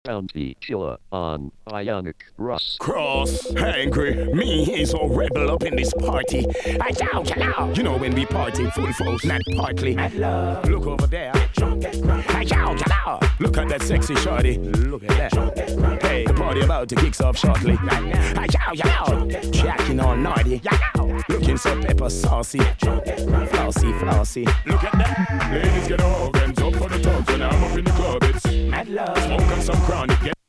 Bounty Killer on Bionic Russ. Cross, angry, me is a rebel up in this party. I shout, shout. You know when we party, full force, not partly. Look over there. I shout, shout. Look at that sexy shorty. Look at that. Hey, the party about to kick off shortly. I shout, shout. Jacking all naughty. Looking so pepper saucy. Flossy, flossy. Look at that. Ladies get your hands up for the talk. When I'm up in the club, it's mad love. Smoke and some chronic.